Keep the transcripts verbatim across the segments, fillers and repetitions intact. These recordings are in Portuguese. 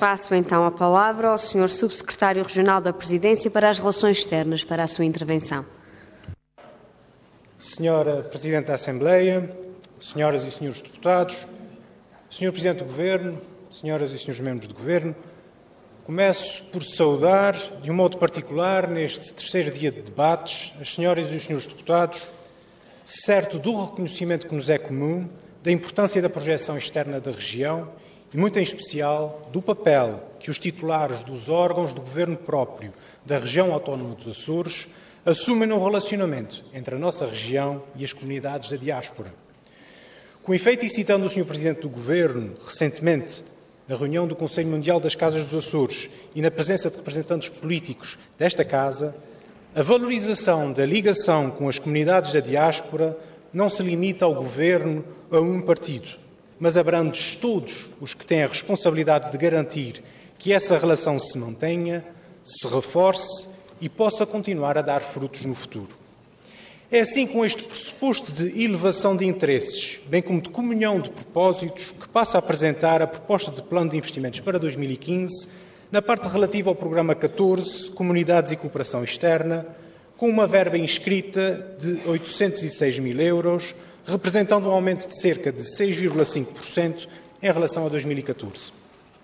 Passo então a palavra ao senhor Subsecretário Regional da Presidência para as Relações Externas para a sua intervenção. Senhora Presidente da Assembleia, senhoras e senhores deputados, senhor Presidente do Governo, senhoras e senhores membros do Governo, começo por saudar, de um modo particular, neste terceiro dia de debates, as senhoras e os senhores deputados, certo do reconhecimento que nos é comum da importância da projeção externa da região e, muito em especial, do papel que os titulares dos órgãos do governo próprio da região autónoma dos Açores assumem no relacionamento entre a nossa região e as comunidades da diáspora. Com efeito, e citando o senhor Presidente do Governo, recentemente, na reunião do Conselho Mundial das Casas dos Açores e na presença de representantes políticos desta Casa, a valorização da ligação com as comunidades da diáspora não se limita ao Governo ou a um partido, mas abrange todos os que têm a responsabilidade de garantir que essa relação se mantenha, se reforce e possa continuar a dar frutos no futuro. É assim, com este pressuposto de elevação de interesses, bem como de comunhão de propósitos, que passo a apresentar a proposta de plano de investimentos para dois mil e quinze, na parte relativa ao programa catorze, Comunidades e Cooperação Externa, com uma verba inscrita de oitocentos e seis mil euros, representando um aumento de cerca de seis vírgula cinco por cento em relação a dois mil e catorze.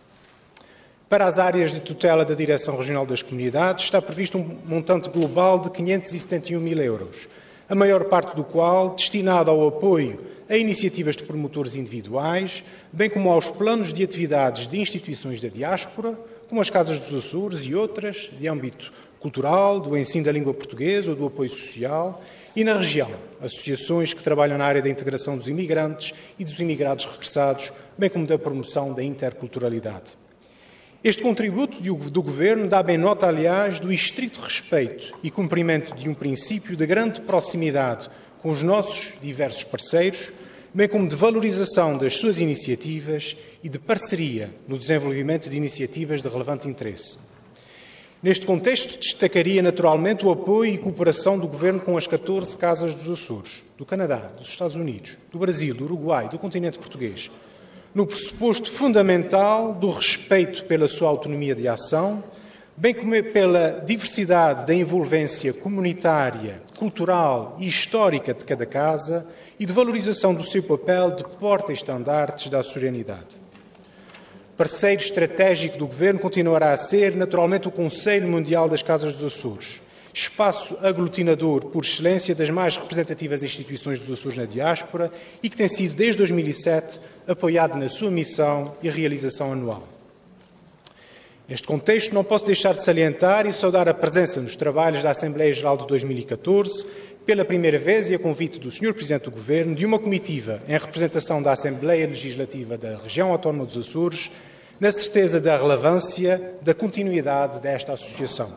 Para as áreas de tutela da Direção Regional das Comunidades, está previsto um montante global de quinhentos e setenta e um mil euros, a maior parte do qual destinado ao apoio a iniciativas de promotores individuais, bem como aos planos de atividades de instituições da diáspora, como as Casas dos Açores e outras de âmbito cultural, do ensino da língua portuguesa ou do apoio social, e na região, associações que trabalham na área da integração dos imigrantes e dos imigrados regressados, bem como da promoção da interculturalidade. Este contributo do Governo dá bem nota, aliás, do estrito respeito e cumprimento de um princípio de grande proximidade com os nossos diversos parceiros, bem como de valorização das suas iniciativas e de parceria no desenvolvimento de iniciativas de relevante interesse. Neste contexto, destacaria naturalmente o apoio e cooperação do Governo com as catorze Casas dos Açores, do Canadá, dos Estados Unidos, do Brasil, do Uruguai, do continente português, no pressuposto fundamental do respeito pela sua autonomia de ação, bem como pela diversidade da envolvência comunitária, cultural e histórica de cada casa e de valorização do seu papel de porta-estandartes da açorianidade. Parceiro estratégico do Governo continuará a ser, naturalmente, o Conselho Mundial das Casas dos Açores, espaço aglutinador por excelência das mais representativas instituições dos Açores na diáspora e que tem sido, desde dois mil e sete, apoiado na sua missão e realização anual. Neste contexto, não posso deixar de salientar e saudar a presença nos trabalhos da Assembleia Geral de dois mil e catorze, pela primeira vez e a convite do senhor Presidente do Governo, de uma comitiva em representação da Assembleia Legislativa da Região Autónoma dos Açores, na certeza da relevância da continuidade desta associação.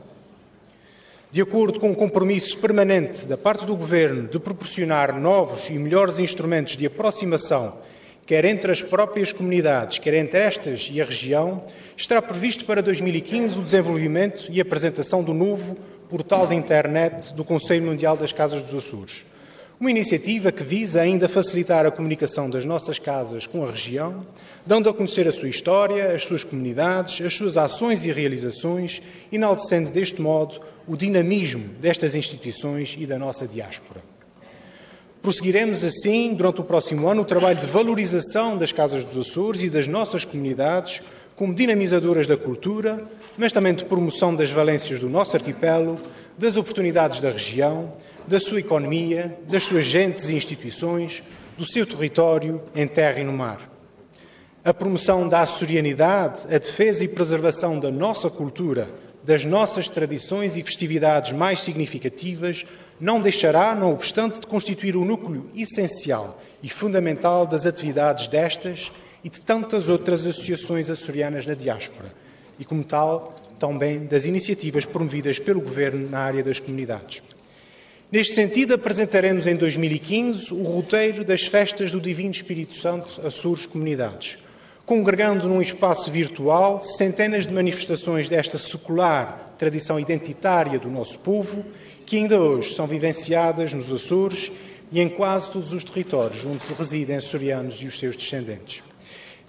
De acordo com o compromisso permanente da parte do Governo de proporcionar novos e melhores instrumentos de aproximação, quer entre as próprias comunidades, quer entre estas e a região, estará previsto para dois mil e quinze o desenvolvimento e apresentação do novo portal de internet do Conselho Mundial das Casas dos Açores. Uma iniciativa que visa ainda facilitar a comunicação das nossas casas com a região, dando a conhecer a sua história, as suas comunidades, as suas ações e realizações, enaltecendo deste modo o dinamismo destas instituições e da nossa diáspora. Prosseguiremos assim, durante o próximo ano, o trabalho de valorização das Casas dos Açores e das nossas comunidades como dinamizadoras da cultura, mas também de promoção das valências do nosso arquipélago, das oportunidades da região, da sua economia, das suas gentes e instituições, do seu território em terra e no mar. A promoção da açorianidade, a defesa e preservação da nossa cultura, das nossas tradições e festividades mais significativas, não deixará, não obstante, de constituir o núcleo essencial e fundamental das atividades destas e de tantas outras associações açorianas na diáspora, e, como tal, também das iniciativas promovidas pelo Governo na área das comunidades. Neste sentido, apresentaremos em dois mil e quinze o roteiro das festas do Divino Espírito Santo Açores Comunidades, congregando num espaço virtual centenas de manifestações desta secular tradição identitária do nosso povo, que ainda hoje são vivenciadas nos Açores e em quase todos os territórios onde se residem açorianos e os seus descendentes.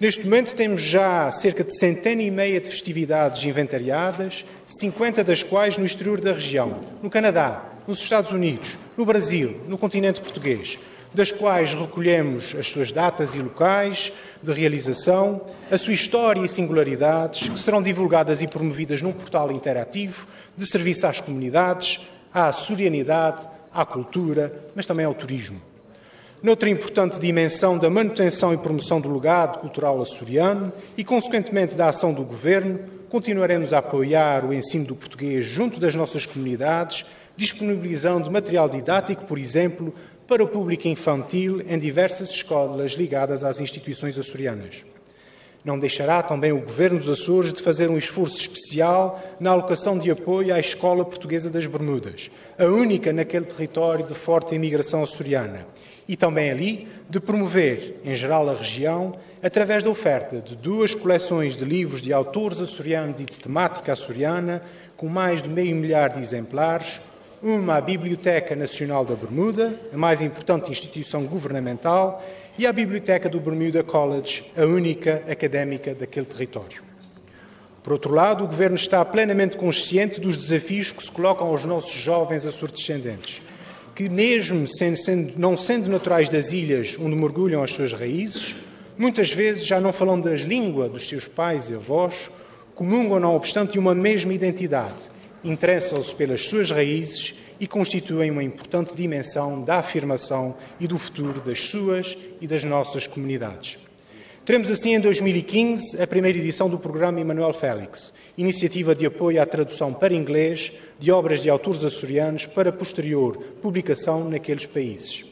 Neste momento temos já cerca de centena e meia de festividades inventariadas, cinquenta das quais no exterior da região, no Canadá, nos Estados Unidos, no Brasil, no continente português, das quais recolhemos as suas datas e locais de realização, a sua história e singularidades, que serão divulgadas e promovidas num portal interativo de serviço às comunidades, à açorianidade, à cultura, mas também ao turismo. Noutra importante dimensão da manutenção e promoção do legado cultural açoriano e, consequentemente, da ação do Governo, continuaremos a apoiar o ensino do português junto das nossas comunidades, disponibilizando material didático, por exemplo, para o público infantil em diversas escolas ligadas às instituições açorianas. Não deixará também o Governo dos Açores de fazer um esforço especial na alocação de apoio à Escola Portuguesa das Bermudas, a única naquele território de forte imigração açoriana, e também ali de promover, em geral, a região, através da oferta de duas coleções de livros de autores açorianos e de temática açoriana, com mais de meio milhar de exemplares, uma à Biblioteca Nacional da Bermuda, a mais importante instituição governamental, e à Biblioteca do Bermuda College, a única académica daquele território. Por outro lado, o Governo está plenamente consciente dos desafios que se colocam aos nossos jovens açores-descendentes, que mesmo sendo, sendo, não sendo naturais das ilhas onde mergulham as suas raízes, muitas vezes já não falam da língua dos seus pais e avós, comungam, não obstante, uma mesma identidade, interessam-se pelas suas raízes e constituem uma importante dimensão da afirmação e do futuro das suas e das nossas comunidades. Teremos assim, em dois mil e quinze, a primeira edição do programa Emanuel Félix, iniciativa de apoio à tradução para inglês de obras de autores açorianos para posterior publicação naqueles países.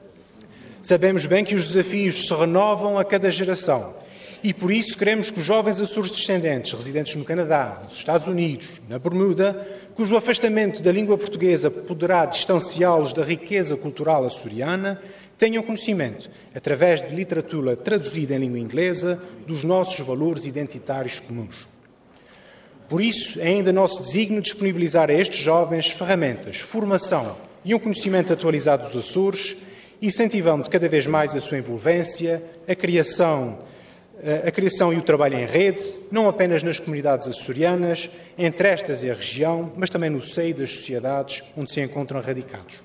Sabemos bem que os desafios se renovam a cada geração e, por isso, queremos que os jovens açores-descendentes residentes no Canadá, nos Estados Unidos, na Bermuda, cujo afastamento da língua portuguesa poderá distanciá-los da riqueza cultural açoriana, tenham conhecimento, através de literatura traduzida em língua inglesa, dos nossos valores identitários comuns. Por isso, é ainda nosso desígnio disponibilizar a estes jovens ferramentas, formação e um conhecimento atualizado dos Açores, incentivando cada vez mais a sua envolvência, a criação, a criação e o trabalho em rede, não apenas nas comunidades açorianas, entre estas e a região, mas também no seio das sociedades onde se encontram radicados.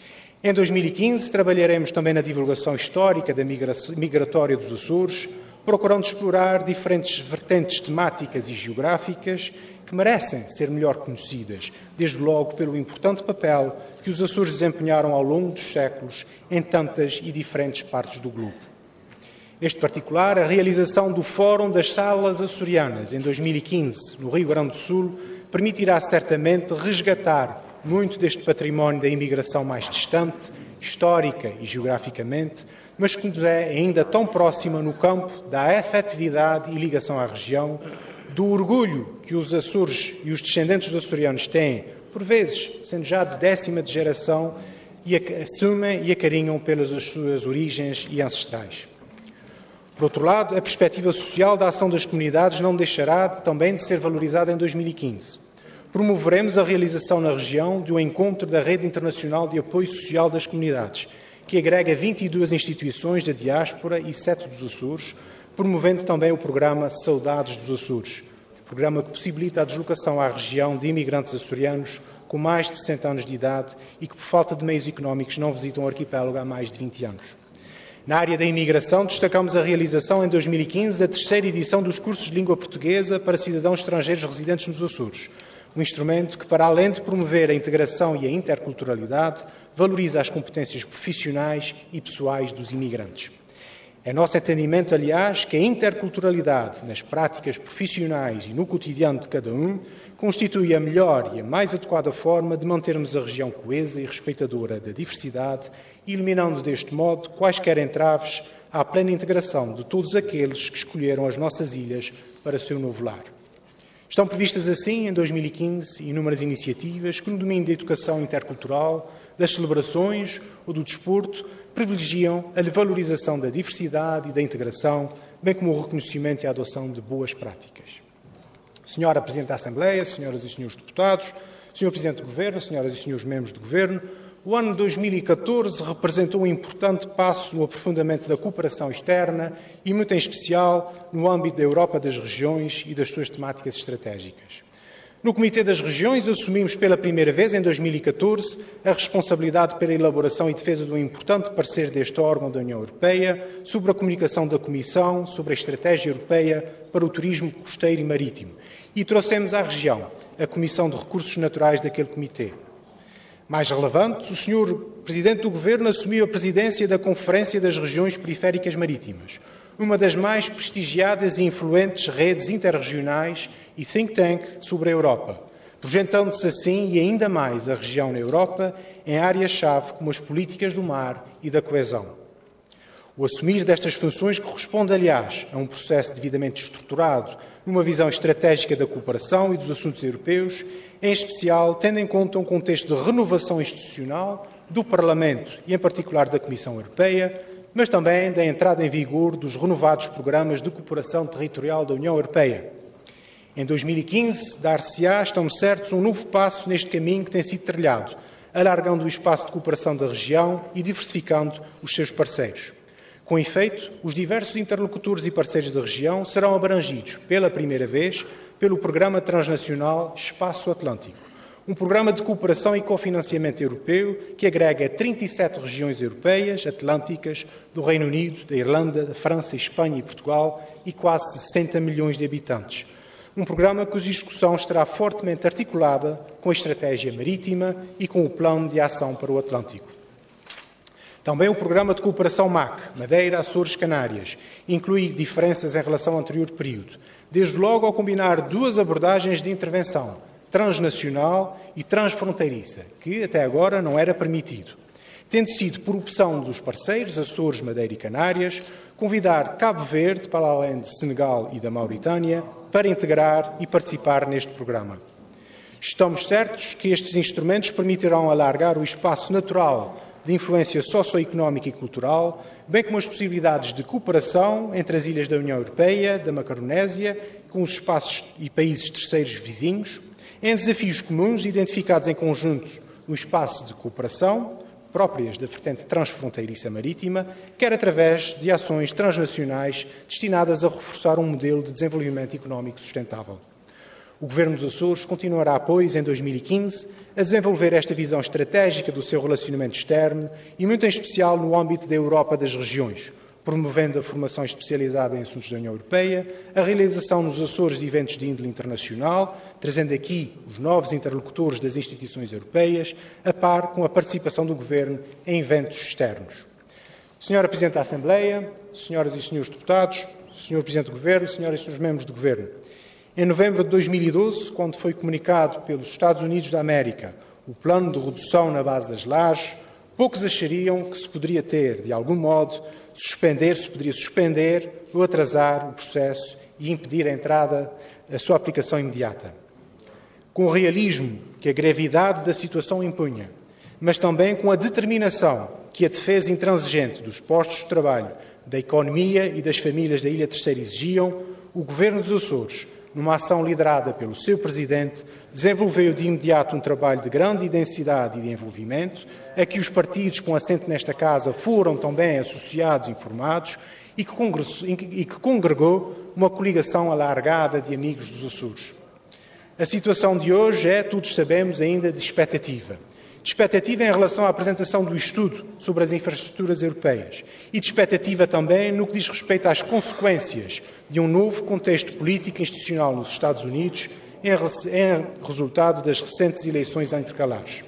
Em dois mil e quinze, trabalharemos também na divulgação histórica da migratória dos Açores, procurando explorar diferentes vertentes temáticas e geográficas que merecem ser melhor conhecidas, desde logo pelo importante papel que os Açores desempenharam ao longo dos séculos em tantas e diferentes partes do globo. Neste particular, a realização do Fórum das Salas Açorianas em dois mil e quinze, no Rio Grande do Sul, permitirá certamente resgatar muito deste património da imigração mais distante, histórica e geograficamente, mas que nos é ainda tão próxima no campo da afetividade e ligação à região, do orgulho que os Açores e os descendentes dos açorianos têm, por vezes, sendo já de décima de geração, e assumem e acarinham pelas suas origens e ancestrais. Por outro lado, a perspectiva social da ação das comunidades não deixará de, também de ser valorizada em dois mil e quinze. Promoveremos a realização na região de um encontro da Rede Internacional de Apoio Social das Comunidades, que agrega vinte e duas instituições da diáspora e sete dos Açores, promovendo também o programa Saudades dos Açores, programa que possibilita a deslocação à região de imigrantes açorianos com mais de sessenta anos de idade e que, por falta de meios económicos, não visitam o arquipélago há mais de vinte anos. Na área da imigração, destacamos a realização em dois mil e quinze da terceira edição dos cursos de língua portuguesa para cidadãos estrangeiros residentes nos Açores, um instrumento que, para além de promover a integração e a interculturalidade, valoriza as competências profissionais e pessoais dos imigrantes. É nosso entendimento, aliás, que a interculturalidade nas práticas profissionais e no cotidiano de cada um constitui a melhor e a mais adequada forma de mantermos a região coesa e respeitadora da diversidade, eliminando deste modo quaisquer entraves à plena integração de todos aqueles que escolheram as nossas ilhas para seu novo lar. Estão previstas assim, em dois mil e quinze, inúmeras iniciativas que, no domínio da educação intercultural, das celebrações ou do desporto, privilegiam a valorização da diversidade e da integração, bem como o reconhecimento e a adoção de boas práticas. Senhora Presidente da Assembleia, senhoras e senhores deputados, senhor Presidente do Governo, senhoras e senhores membros do Governo, o ano de dois mil e catorze representou um importante passo no aprofundamento da cooperação externa e, muito em especial, no âmbito da Europa das regiões e das suas temáticas estratégicas. No Comitê das Regiões, assumimos pela primeira vez, em dois mil e catorze, a responsabilidade pela elaboração e defesa de um importante parecer deste órgão da União Europeia sobre a comunicação da Comissão sobre a Estratégia Europeia para o Turismo Costeiro e Marítimo e trouxemos à região a Comissão de Recursos Naturais daquele Comitê. Mais relevante, o senhor Presidente do Governo assumiu a presidência da Conferência das Regiões Periféricas Marítimas, uma das mais prestigiadas e influentes redes interregionais e think tank sobre a Europa, projetando-se assim e ainda mais a região na Europa em áreas-chave como as políticas do mar e da coesão. O assumir destas funções corresponde, aliás, a um processo devidamente estruturado numa visão estratégica da cooperação e dos assuntos europeus, em especial tendo em conta um contexto de renovação institucional do Parlamento e, em particular, da Comissão Europeia, mas também da entrada em vigor dos renovados programas de cooperação territorial da União Europeia. Em dois mil e quinze, dar-se-á, estamos certos, um novo passo neste caminho que tem sido trilhado, alargando o espaço de cooperação da região e diversificando os seus parceiros. Com efeito, os diversos interlocutores e parceiros da região serão abrangidos, pela primeira vez, pelo Programa Transnacional Espaço Atlântico, um programa de cooperação e cofinanciamento europeu que agrega trinta e sete regiões europeias, atlânticas, do Reino Unido, da Irlanda, da França, Espanha e Portugal e quase sessenta milhões de habitantes. Um programa cuja execução estará fortemente articulada com a estratégia marítima e com o plano de ação para o Atlântico. Também o programa de cooperação M A C, Madeira, Açores, Canárias, inclui diferenças em relação ao anterior período, desde logo ao combinar duas abordagens de intervenção, transnacional e transfronteiriça, que até agora não era permitido, tendo sido, por opção dos parceiros, Açores, Madeira e Canárias, convidar Cabo Verde, para além de Senegal e da Mauritânia, para integrar e participar neste programa. Estamos certos que estes instrumentos permitirão alargar o espaço natural de influência socioeconómica e cultural, bem como as possibilidades de cooperação entre as ilhas da União Europeia, da Macaronésia, com os espaços e países terceiros vizinhos, em desafios comuns identificados em conjunto no espaço de cooperação, próprias da vertente transfronteiriça marítima, quer através de ações transnacionais destinadas a reforçar um modelo de desenvolvimento económico sustentável. O Governo dos Açores continuará, pois, em dois mil e quinze, a desenvolver esta visão estratégica do seu relacionamento externo e, muito em especial, no âmbito da Europa das regiões, promovendo a formação especializada em assuntos da União Europeia, a realização nos Açores de eventos de índole internacional, trazendo aqui os novos interlocutores das instituições europeias, a par com a participação do Governo em eventos externos. Senhora Presidente da Assembleia, senhoras e senhores deputados, senhor Presidente do Governo, senhoras e senhores membros do Governo, em novembro de dois mil e doze, quando foi comunicado pelos Estados Unidos da América o plano de redução na base das lajes, poucos achariam que se poderia ter, de algum modo, suspender, se poderia suspender ou atrasar o processo e impedir a entrada, a sua aplicação imediata. Com o realismo que a gravidade da situação impunha, mas também com a determinação que a defesa intransigente dos postos de trabalho, da economia e das famílias da Ilha Terceira exigiam, o Governo dos Açores, numa ação liderada pelo seu Presidente, desenvolveu de imediato um trabalho de grande densidade e de envolvimento, a que os partidos com assento nesta Casa foram também associados e informados e que, e que congregou uma coligação alargada de amigos dos Açores. A situação de hoje é, todos sabemos, ainda de expectativa. De expectativa em relação à apresentação do estudo sobre as infraestruturas europeias e de expectativa também no que diz respeito às consequências de um novo contexto político e institucional nos Estados Unidos em resultado das recentes eleições intercalares.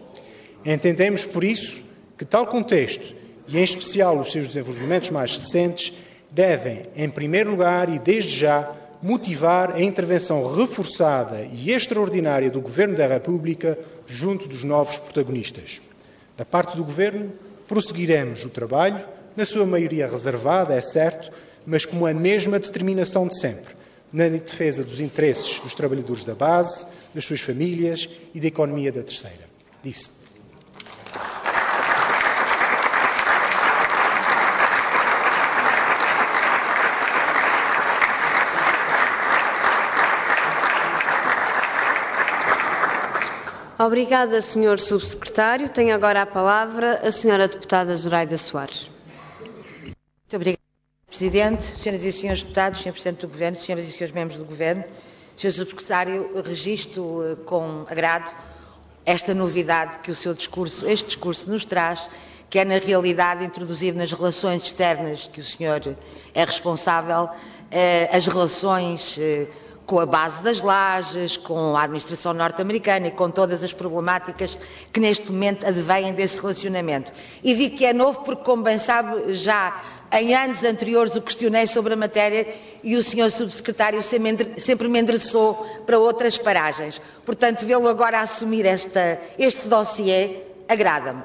Entendemos, por isso, que tal contexto, e em especial os seus desenvolvimentos mais recentes, devem, em primeiro lugar e desde já, motivar a intervenção reforçada e extraordinária do Governo da República junto dos novos protagonistas. Da parte do Governo, prosseguiremos o trabalho, na sua maioria reservada, é certo, mas com a mesma determinação de sempre, na defesa dos interesses dos trabalhadores da base, das suas famílias e da economia da terceira. Disse. Obrigada, senhor Subsecretário. Tem agora a palavra a senhora deputada Zoraida Soares. Muito obrigada, Presidente. Senhoras e senhores deputados, senhor Presidente do Governo, senhoras e senhores membros do Governo, senhor Subsecretário, registro com agrado esta novidade que o seu discurso, este discurso nos traz, que é, na realidade, introduzir nas relações externas que o senhor é responsável, eh, as relações eh, com a base das lajes, com a administração norte-americana e com todas as problemáticas que neste momento advêm desse relacionamento. E digo que é novo porque, como bem sabe, já em anos anteriores o questionei sobre a matéria e o senhor Subsecretário sempre me endereçou para outras paragens. Portanto, vê-lo agora assumir esta, este dossiê agrada-me.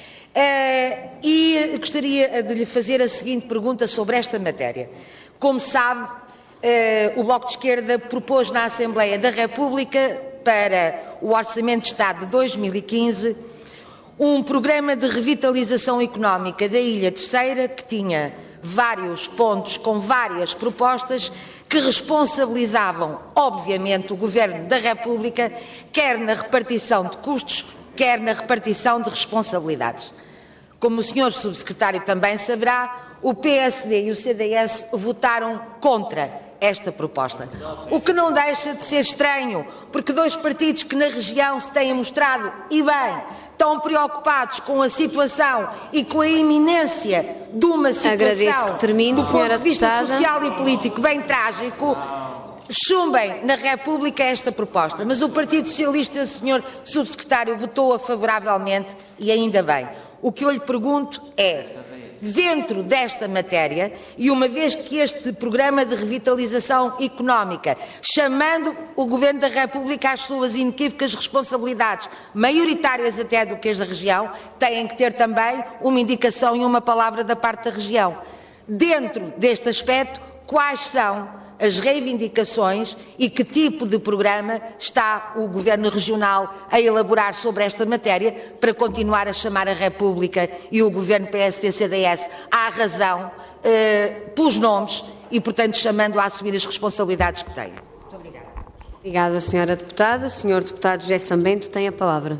Uh, e gostaria de lhe fazer a seguinte pergunta sobre esta matéria. Como sabe, uh, o Bloco de Esquerda propôs na Assembleia da República para o Orçamento de Estado de dois mil e quinze um programa de revitalização económica da Ilha Terceira que tinha vários pontos com várias propostas que responsabilizavam, obviamente, o Governo da República, quer na repartição de custos, quer na repartição de responsabilidades. Como o senhor Subsecretário também saberá, o P S D e o C D S votaram contra esta proposta. O que não deixa de ser estranho, porque dois partidos que na região se têm mostrado, e bem, tão preocupados com a situação e com a iminência de uma situação que termine, do ponto de vista deputada. social e político bem trágico, chumbem na República esta proposta. Mas o Partido Socialista, o senhor Subsecretário, votou-a favoravelmente e ainda bem. O que eu lhe pergunto é, dentro desta matéria, e uma vez que este programa de revitalização económica, chamando o Governo da República às suas inequívocas responsabilidades, maioritárias até do que as da região, têm que ter também uma indicação e uma palavra da parte da região. Dentro deste aspecto, quais são as reivindicações e que tipo de programa está o Governo Regional a elaborar sobre esta matéria para continuar a chamar a República e o Governo P S D C D S à razão eh, pelos nomes e, portanto, chamando a assumir as responsabilidades que têm. Muito obrigada. Obrigada, senhora deputada. Senhor deputado José Sambento tem a palavra.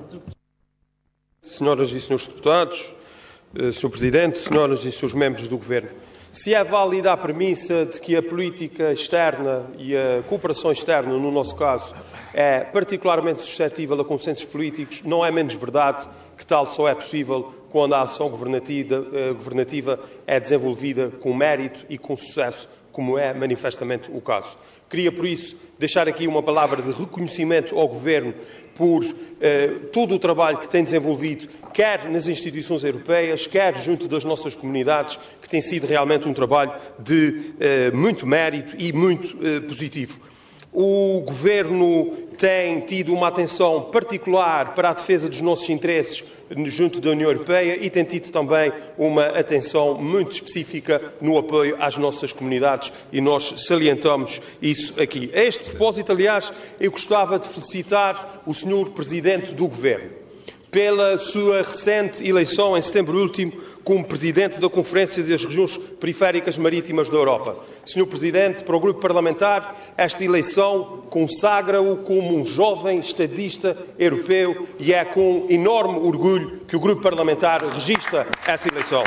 Senhoras e senhores deputados, senhor Presidente, senhoras e senhores membros do Governo, se é válida a premissa de que a política externa e a cooperação externa, no nosso caso, é particularmente suscetível a consensos políticos, não é menos verdade que tal só é possível quando a ação governativa, governativa é desenvolvida com mérito e com sucesso, como é manifestamente o caso. Queria, por isso, deixar aqui uma palavra de reconhecimento ao Governo por eh, todo o trabalho que tem desenvolvido, quer nas instituições europeias, quer junto das nossas comunidades, que tem sido realmente um trabalho de eh, muito mérito e muito eh, positivo. O Governo tem tido uma atenção particular para a defesa dos nossos interesses junto da União Europeia e tem tido também uma atenção muito específica no apoio às nossas comunidades e nós salientamos isso aqui. A este propósito, aliás, eu gostava de felicitar o senhor Presidente do Governo pela sua recente eleição em setembro último como Presidente da Conferência das Regiões Periféricas Marítimas da Europa. senhor Presidente, para o Grupo Parlamentar, esta eleição consagra-o como um jovem estadista europeu e é com enorme orgulho que o Grupo Parlamentar registra essa eleição.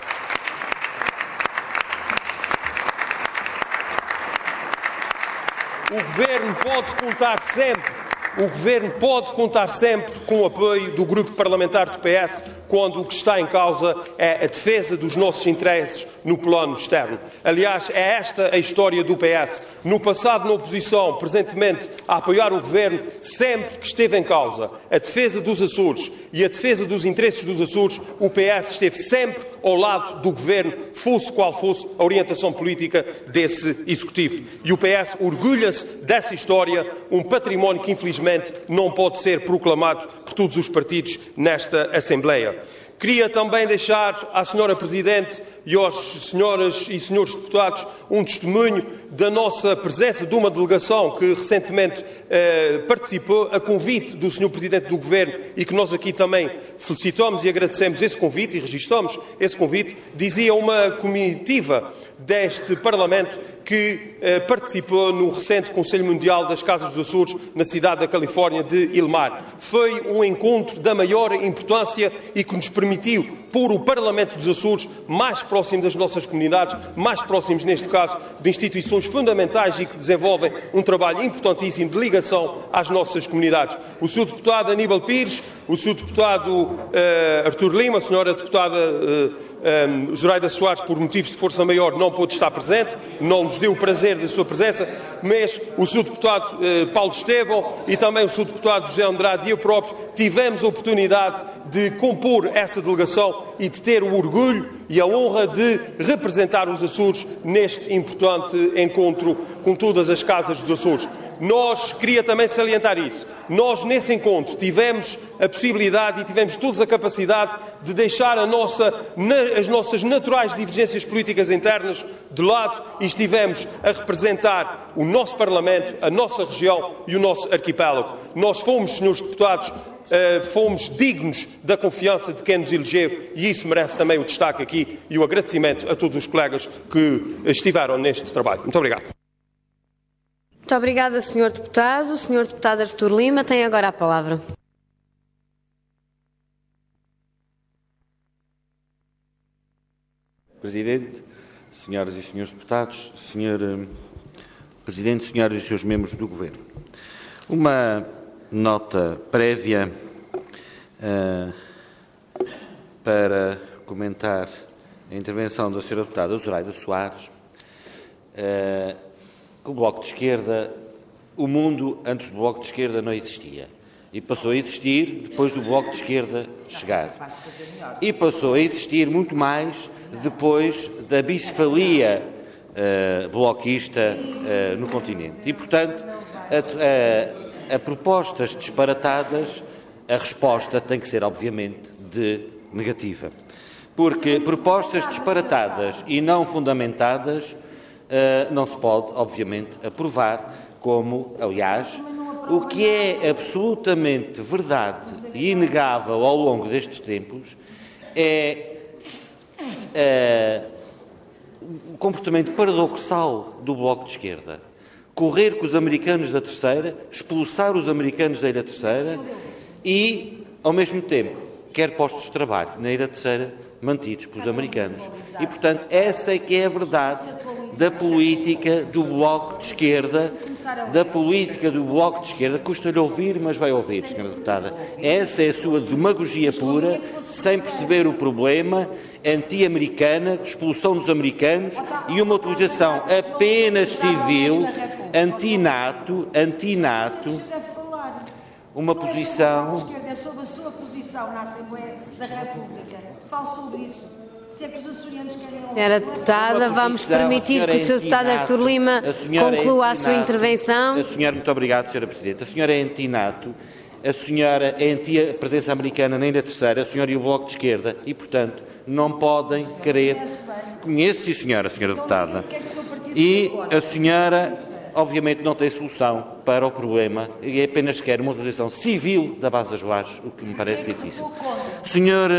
O Governo pode contar sempre O Governo pode contar sempre com o apoio do Grupo Parlamentar do P S quando o que está em causa é a defesa dos nossos interesses no plano externo. Aliás, é esta a história do P S. No passado, na oposição, presentemente a apoiar o Governo, sempre que esteve em causa a defesa dos Açores e a defesa dos interesses dos Açores, o P S esteve sempre ao lado do Governo, fosse qual fosse a orientação política desse Executivo. E o P S orgulha-se dessa história, um património que, infelizmente, não pode ser proclamado por todos os partidos nesta Assembleia. Queria também deixar à senhora Presidente e aos senhoras e senhores deputados um testemunho da nossa presença de uma delegação que recentemente eh, participou a convite do senhor Presidente do Governo e que nós aqui também felicitamos e agradecemos esse convite e registramos esse convite. Dizia uma comitiva deste Parlamento que eh, participou no recente Conselho Mundial das Casas dos Açores na cidade da Califórnia de Ilmar. Foi um encontro da maior importância e que nos permitiu pôr o Parlamento dos Açores mais próximo das nossas comunidades, mais próximos, neste caso, de instituições fundamentais e que desenvolvem um trabalho importantíssimo de ligação às nossas comunidades. O senhor Deputado Aníbal Pires, o senhor Deputado uh, Artur Lima, a senhora Deputada uh, Um, Zoraida Soares, por motivos de força maior, não pôde estar presente, não nos deu o prazer da sua presença, mas o senhor Deputado uh, Paulo Estevão e também o senhor Deputado José Andrade e eu próprio tivemos a oportunidade de compor essa delegação e de ter o orgulho e a honra de representar os Açores neste importante encontro com todas as casas dos Açores. Nós, queria também salientar isso, nós nesse encontro tivemos a possibilidade e tivemos todos a capacidade de deixar a nossa, as nossas naturais divergências políticas internas de lado e estivemos a representar o nosso Parlamento, a nossa região e o nosso arquipélago. Nós fomos, senhores deputados, Uh, fomos dignos da confiança de quem nos elegeu e isso merece também o destaque aqui e o agradecimento a todos os colegas que estiveram neste trabalho. Muito obrigado. Muito obrigada, senhor Deputado. O senhor Deputado Artur Lima tem agora a palavra. Presidente, senhoras e senhores deputados, senhor Presidente, senhoras e senhores membros do Governo. Uma nota prévia uh, para comentar a intervenção da senhora Deputada Zoraida Soares. Uh, que o Bloco de Esquerda, o mundo antes do Bloco de Esquerda não existia. E passou a existir depois do Bloco de Esquerda chegar. E passou a existir muito mais depois da bicefalia uh, bloquista uh, no continente. E, portanto, a, a a propostas disparatadas, a resposta tem que ser, obviamente, de negativa. Porque propostas disparatadas e não fundamentadas uh, não se pode, obviamente, aprovar, como, aliás, o que é absolutamente verdade e inegável ao longo destes tempos é uh, o comportamento paradoxal do Bloco de Esquerda. Correr com os americanos da Terceira, expulsar os americanos da Ilha Terceira e, ao mesmo tempo, quer postos de trabalho na Ilha Terceira mantidos pelos americanos. E, portanto, essa é que é a verdade da política do Bloco de Esquerda, da política do Bloco de Esquerda. Custa-lhe ouvir, mas vai ouvir, senhora Deputada. Essa é a sua demagogia pura, sem perceber o problema, anti-americana, expulsão dos americanos e uma utilização apenas civil, anti-NATO, anti-NATO, uma posição... É sobre a sua posição na Assembleia da República. Fale sobre isso. Se é que os açorianos querem ouvir... Senhora Deputada, vamos permitir que o senhor Deputado Artur Lima conclua a sua intervenção. A senhora, muito obrigado, senhora Presidente. A senhora é anti-NATO, a senhora é anti-presença americana na Ilha Terceira, a senhora e o Bloco de Esquerda, e, portanto, não podem querer... Conheço, sim, senhora, senhora Deputada. E a senhora, obviamente, não tem solução para o problema e apenas quer uma utilização civil da base das lajes, o que me parece difícil. Senhor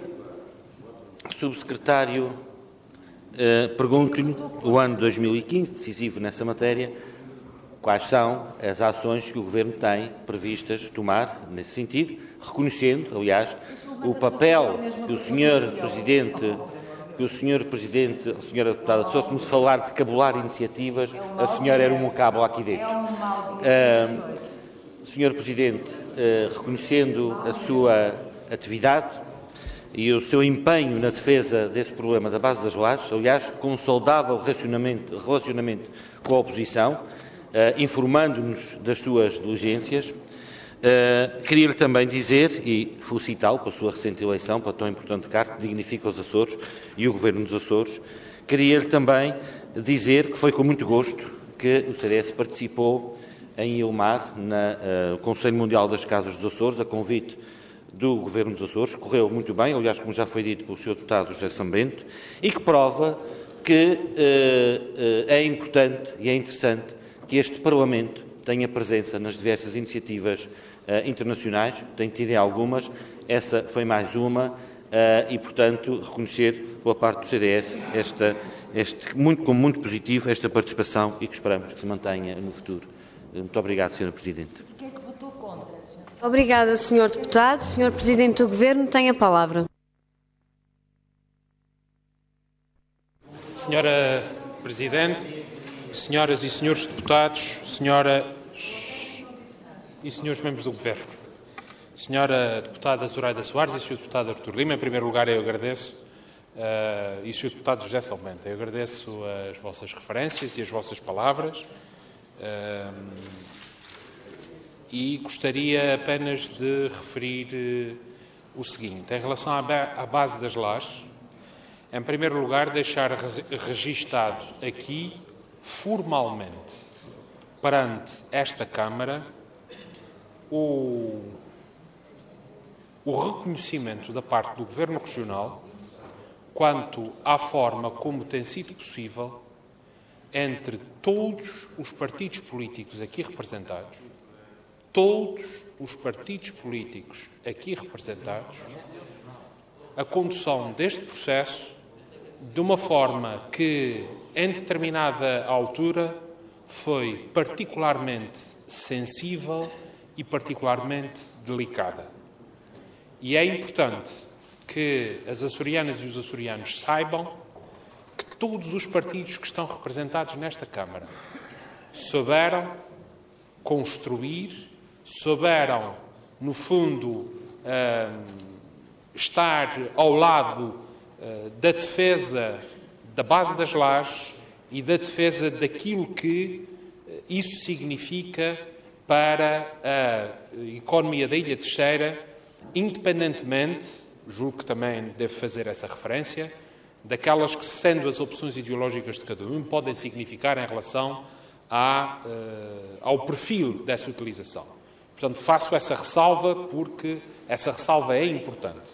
Subsecretário, eh, pergunto-lhe, o ano dois mil e quinze, decisivo nessa matéria, quais são as ações que o Governo tem previstas tomar nesse sentido, reconhecendo, aliás, o papel que o senhor Presidente, que o senhor Presidente, a senhora Deputada, só se me falar de cabular iniciativas, a senhora era um cabo aqui dentro. Uh, senhor Presidente, uh, reconhecendo a sua atividade e o seu empenho na defesa desse problema da base das lajes, aliás, com um saudável relacionamento, relacionamento com a oposição, uh, informando-nos das suas diligências, Uh, queria-lhe também dizer, e felicitá-lo pela sua recente eleição, para tão importante cargo, que dignifica os Açores e o Governo dos Açores, queria-lhe também dizer que foi com muito gosto que o C D S participou em Ilmar, no uh, Conselho Mundial das Casas dos Açores, a convite do Governo dos Açores, correu muito bem, aliás, como já foi dito pelo senhor Deputado José Sambento, e que prova que uh, uh, é importante e é interessante que este Parlamento tenha presença nas diversas iniciativas uh, internacionais, tem tido algumas, essa foi mais uma, e, portanto, reconhecer pela parte do C D S esta, este, muito, como muito positivo esta participação e que esperamos que se mantenha no futuro. Muito obrigado, senhora Presidente. Porquê é que votou contra, senhor? Obrigada, senhor Deputado. senhor Presidente do Governo tem a palavra. Senhora Presidente, senhoras e senhores deputados, senhoras e senhores membros do Governo, senhora Deputada Zoraida Soares e senhor Deputado Artur Lima, em primeiro lugar eu agradeço, uh, e senhor Deputado José Salmenta, eu agradeço as vossas referências e as vossas palavras uh, e gostaria apenas de referir uh, o seguinte, em relação à, ba à base das lajes, em primeiro lugar deixar registado aqui formalmente perante esta Câmara o, o reconhecimento da parte do Governo Regional quanto à forma como tem sido possível entre todos os partidos políticos aqui representados, todos os partidos políticos aqui representados, a condução deste processo de uma forma que, em determinada altura, foi particularmente sensível e particularmente delicada. E é importante que as açorianas e os açorianos saibam que todos os partidos que estão representados nesta Câmara souberam construir, souberam, no fundo, estar ao lado da defesa da base das lajes e da defesa daquilo que isso significa para a economia da Ilha Terceira, independentemente, julgo que também devo fazer essa referência, daquelas que, sendo as opções ideológicas de cada um, podem significar em relação à, uh, ao perfil dessa utilização. Portanto, faço essa ressalva porque essa ressalva é importante.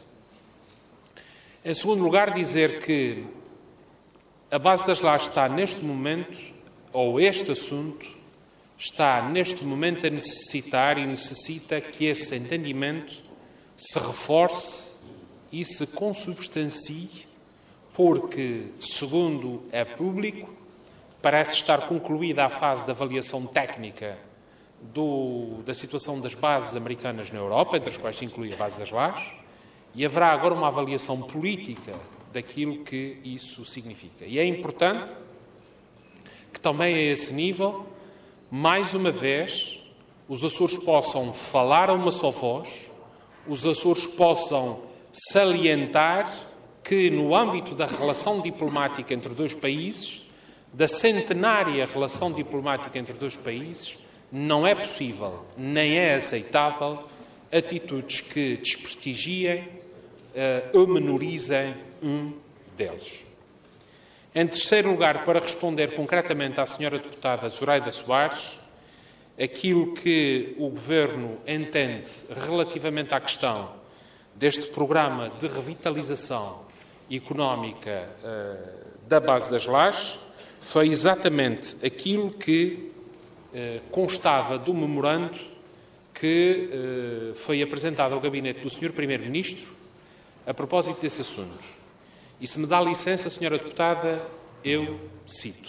Em segundo lugar, dizer que a base das lajes está neste momento, ou este assunto, está neste momento a necessitar e necessita que esse entendimento se reforce e se consubstancie, porque, segundo é público, parece estar concluída a fase de avaliação técnica do, da situação das bases americanas na Europa, entre as quais se inclui a base das lajes, e haverá agora uma avaliação política daquilo que isso significa. E é importante que também a esse nível, mais uma vez, os Açores possam falar a uma só voz, os Açores possam salientar que, no âmbito da relação diplomática entre dois países, da centenária relação diplomática entre dois países, não é possível, nem é aceitável, atitudes que desprestigiem Uh, ou menorizem um deles. Em terceiro lugar, para responder concretamente à senhora deputada Zoraida Soares, aquilo que o Governo entende relativamente à questão deste programa de revitalização económica uh, da base das lajes foi exatamente aquilo que uh, constava do memorando que uh, foi apresentado ao gabinete do senhor Primeiro-Ministro a propósito desse assunto. E se me dá licença, senhora deputada, eu cito.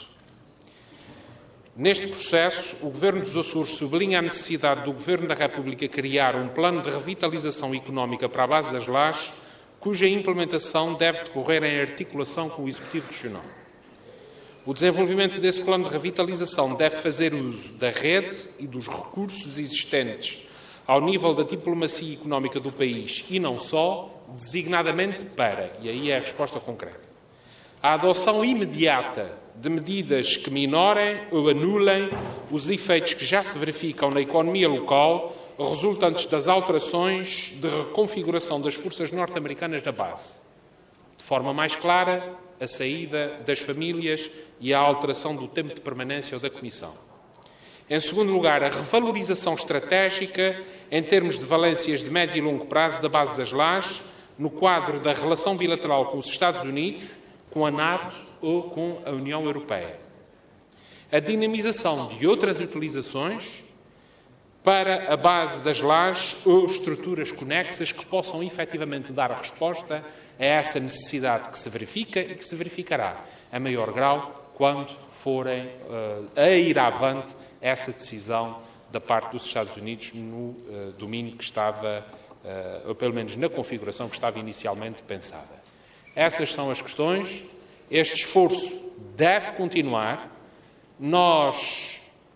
Neste processo, o Governo dos Açores sublinha a necessidade do Governo da República criar um plano de revitalização económica para a base das lajes, cuja implementação deve decorrer em articulação com o Executivo Regional. O desenvolvimento desse plano de revitalização deve fazer uso da rede e dos recursos existentes ao nível da diplomacia económica do país e não só, designadamente para, e aí é a resposta concreta, a adoção imediata de medidas que minorem ou anulem os efeitos que já se verificam na economia local resultantes das alterações de reconfiguração das forças norte-americanas da base. De forma mais clara, a saída das famílias e a alteração do tempo de permanência ou da comissão. Em segundo lugar, a revalorização estratégica em termos de valências de médio e longo prazo da base das lajes, no quadro da relação bilateral com os Estados Unidos, com a NATO ou com a União Europeia. A dinamização de outras utilizações para a base das lajes ou estruturas conexas que possam efetivamente dar a resposta a essa necessidade que se verifica e que se verificará a maior grau quando forem uh, a ir avante essa decisão da parte dos Estados Unidos no uh, domínio que estava, uh, ou pelo menos na configuração que estava inicialmente pensada. Essas são as questões. Este esforço deve continuar. Nós,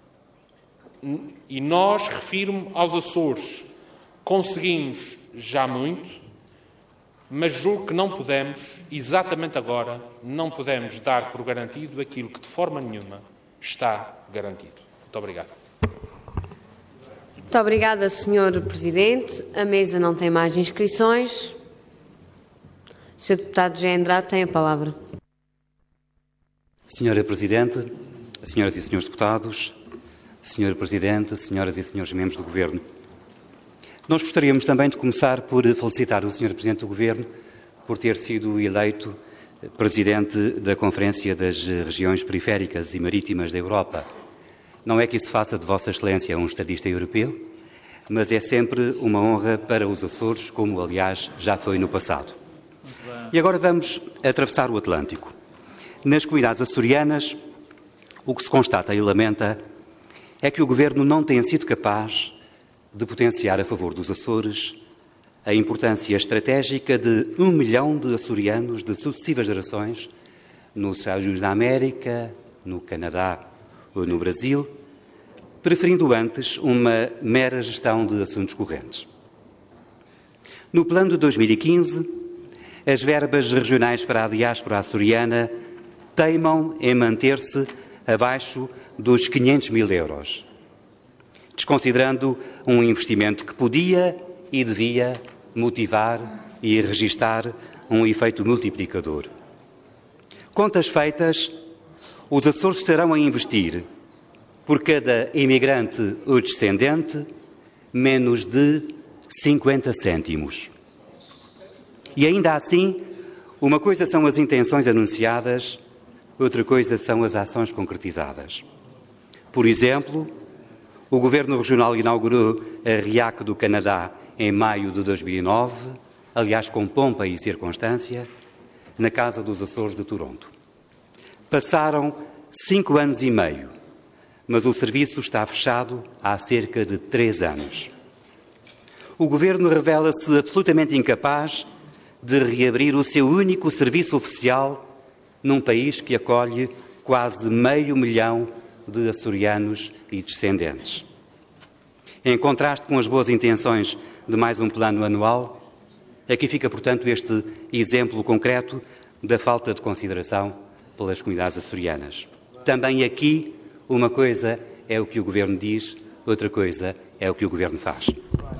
e nós, refiro-me aos Açores, conseguimos já muito, mas julgo que não podemos, exatamente agora, não podemos dar por garantido aquilo que de forma nenhuma está garantido. Muito obrigado. Muito obrigada, senhor Presidente. A mesa não tem mais inscrições. O senhor Deputado José Andrade tem a palavra. Senhora Presidente, senhoras e senhores deputados, senhor Presidente, senhoras e senhores membros do Governo, nós gostaríamos também de começar por felicitar o senhor Presidente do Governo por ter sido eleito Presidente da Conferência das Regiões Periféricas e Marítimas da Europa. Não é que isso faça de Vossa Excelência um estadista europeu, mas é sempre uma honra para os Açores, como aliás já foi no passado. E agora vamos atravessar o Atlântico. Nas comunidades açorianas, o que se constata e lamenta é que o Governo não tem sido capaz de potenciar a favor dos Açores a importância estratégica de um milhão de açorianos de sucessivas gerações nos Estados Unidos da América, no Canadá ou no Brasil, preferindo antes uma mera gestão de assuntos correntes. No plano de dois mil e quinze, as verbas regionais para a diáspora açoriana teimam em manter-se abaixo dos quinhentos mil euros, desconsiderando um investimento que podia e devia motivar e registar um efeito multiplicador. Contas feitas, os Açores estarão a investir, por cada imigrante ou descendente, menos de cinquenta cêntimos. E ainda assim, uma coisa são as intenções anunciadas, outra coisa são as ações concretizadas. Por exemplo, o Governo Regional inaugurou a R I A C do Canadá em maio de dois mil e nove, aliás com pompa e circunstância, na Casa dos Açores de Toronto. Passaram cinco anos e meio, mas o serviço está fechado há cerca de três anos. O Governo revela-se absolutamente incapaz de reabrir o seu único serviço oficial num país que acolhe quase meio milhão de açorianos e descendentes. Em contraste com as boas intenções de mais um plano anual, aqui fica, portanto, este exemplo concreto da falta de consideração pelas comunidades açorianas. Também aqui, uma coisa é o que o Governo diz, outra coisa é o que o Governo faz.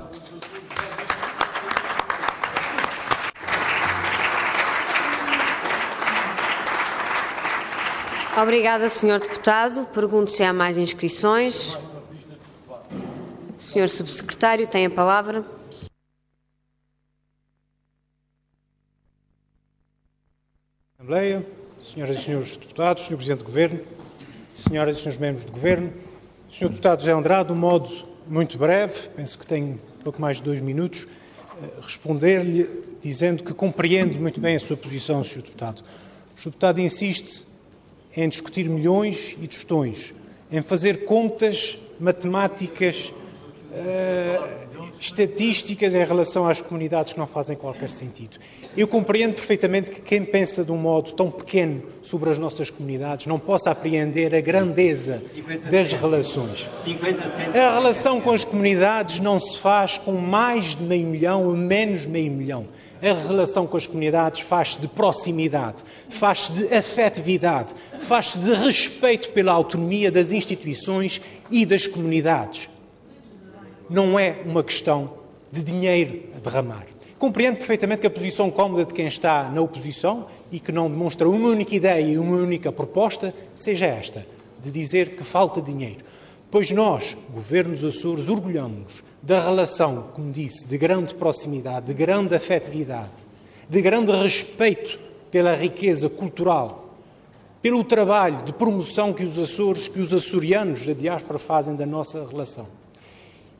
Obrigada, senhor Deputado. Pergunto se há mais inscrições. senhor Subsecretário tem a palavra. Assembleia, senhoras e senhores deputados, senhor Presidente do Governo, senhoras e senhores membros do Governo, senhor Deputado José Andrade, de um modo muito breve, penso que tenho pouco mais de dois minutos, responder-lhe dizendo que compreendo muito bem a sua posição, senhor Deputado. O senhor Deputado insiste em discutir milhões e tostões, em fazer contas matemáticas, uh, estatísticas em relação às comunidades que não fazem qualquer sentido. Eu compreendo perfeitamente que quem pensa de um modo tão pequeno sobre as nossas comunidades não possa apreender a grandeza das relações. A relação com as comunidades não se faz com mais de meio milhão ou menos de meio milhão. A relação com as comunidades faz-se de proximidade, faz-se de afetividade, faz-se de respeito pela autonomia das instituições e das comunidades. Não é uma questão de dinheiro a derramar. Compreendo perfeitamente que a posição cómoda de quem está na oposição e que não demonstra uma única ideia e uma única proposta seja esta, de dizer que falta dinheiro. Pois nós, Governo dos Açores, orgulhamos-nos da relação, como disse, de grande proximidade, de grande afetividade, de grande respeito pela riqueza cultural, pelo trabalho de promoção que os Açores, que os açorianos da diáspora fazem da nossa relação.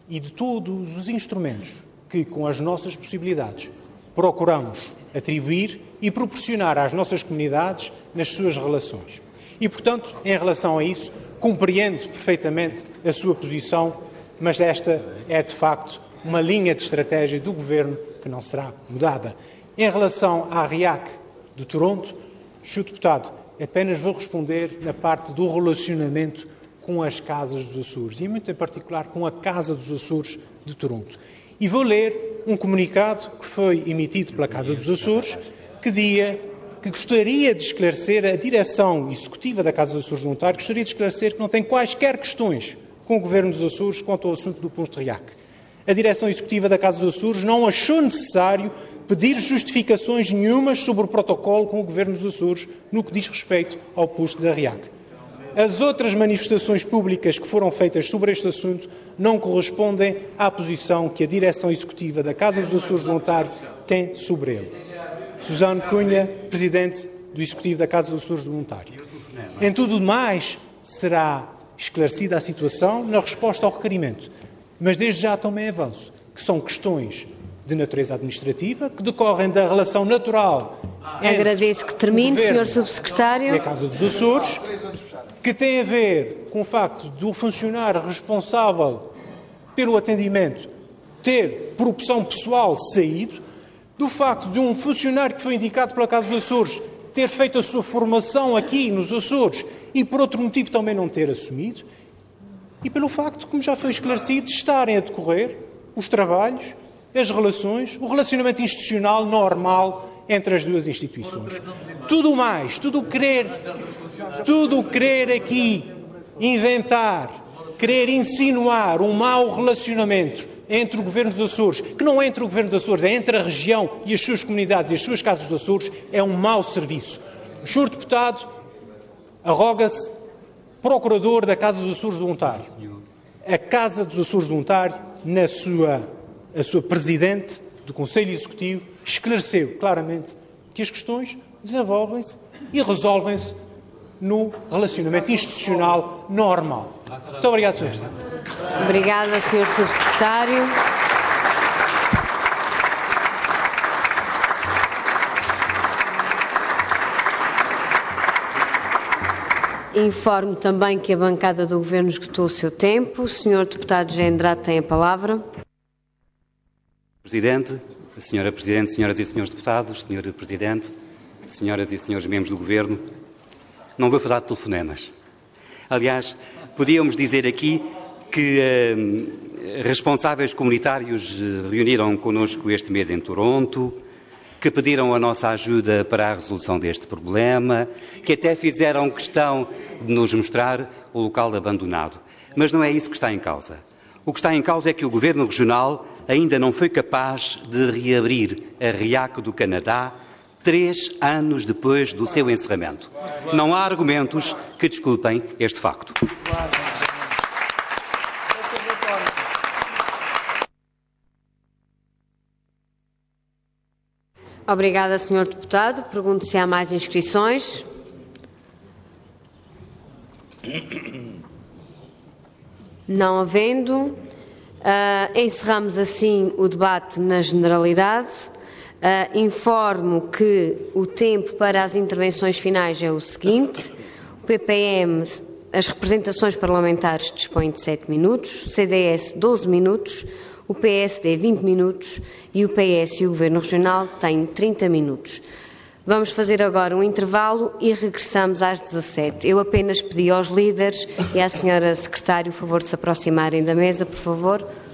e de todos os instrumentos que, com as nossas possibilidades, procuramos atribuir e proporcionar às nossas comunidades nas suas relações. E, portanto, em relação a isso, compreendo perfeitamente a sua posição, mas esta é, de facto, uma linha de estratégia do Governo que não será mudada. Em relação à RIAC de Toronto, senhor Deputado, apenas vou responder na parte do relacionamento com as casas dos Açores, e muito em particular com a Casa dos Açores de Toronto. E vou ler um comunicado que foi emitido pela Casa dos Açores, que dizia que gostaria de esclarecer, a direção executiva da Casa dos Açores de Ontário gostaria de esclarecer que não tem quaisquer questões com o Governo dos Açores quanto ao assunto do posto RIAC. A direção executiva da Casa dos Açores não achou necessário pedir justificações nenhumas sobre o protocolo com o Governo dos Açores no que diz respeito ao posto da RIAC. As outras manifestações públicas que foram feitas sobre este assunto não correspondem à posição que a direção executiva da Casa dos Açores de Ontário tem sobre ele. Suzano Cunha, Presidente do Executivo da Casa dos Açores de Ontário. Em tudo o demais, será esclarecida a situação na resposta ao requerimento, mas desde já também avanço, que são questões de natureza administrativa, que decorrem da relação natural entre Agradeço que termine, o Governo senhor Subsecretário. e a Casa dos Açores, que tem a ver com o facto do funcionário responsável pelo atendimento ter, por opção pessoal, saído, do facto de um funcionário que foi indicado pela Casa dos Açores ter feito a sua formação aqui nos Açores e, por outro motivo, também não ter assumido, e pelo facto, como já foi esclarecido, de estarem a decorrer os trabalhos, as relações, o relacionamento institucional normal entre as duas instituições. Tudo mais, tudo querer, tudo querer aqui inventar, querer insinuar um mau relacionamento entre o Governo dos Açores, que não é entre o Governo dos Açores, é entre a região e as suas comunidades e as suas casas dos Açores, é um mau serviço. O senhor Deputado arroga-se Procurador da Casa dos Açores do Ontário. A Casa dos Açores do Ontário, na sua, a sua Presidente do Conselho Executivo, esclareceu claramente que as questões desenvolvem-se e resolvem-se no relacionamento institucional normal. Muito obrigado, senhor Presidente. Obrigada, senhor Subsecretário. Informo também que a bancada do Governo esgotou o seu tempo. O senhor Deputado José Andrade tem a palavra. Presidente, senhora Presidente, senhoras e senhores deputados, senhora Presidente, senhoras e senhores membros do Governo, não vou falar de telefonemas. Aliás, podíamos dizer aqui que eh, responsáveis comunitários reuniram connosco este mês em Toronto, que pediram a nossa ajuda para a resolução deste problema, que até fizeram questão de nos mostrar o local abandonado. Mas não é isso que está em causa. O que está em causa é que o Governo Regional ainda não foi capaz de reabrir a RIAC do Canadá três anos depois do seu encerramento. Não há argumentos que desculpem este facto. Obrigada, senhor Deputado. Pergunto se há mais inscrições. Não havendo, uh, encerramos assim o debate na generalidade. Uh, informo que o tempo para as intervenções finais é o seguinte: o P P M, as representações parlamentares dispõem de sete minutos, o C D S doze minutos, o P S D vinte minutos e o P S e o Governo Regional têm trinta minutos. Vamos fazer agora um intervalo e regressamos às dezassete. Eu apenas pedi aos líderes e à senhora Secretária o favor de se aproximarem da mesa, por favor.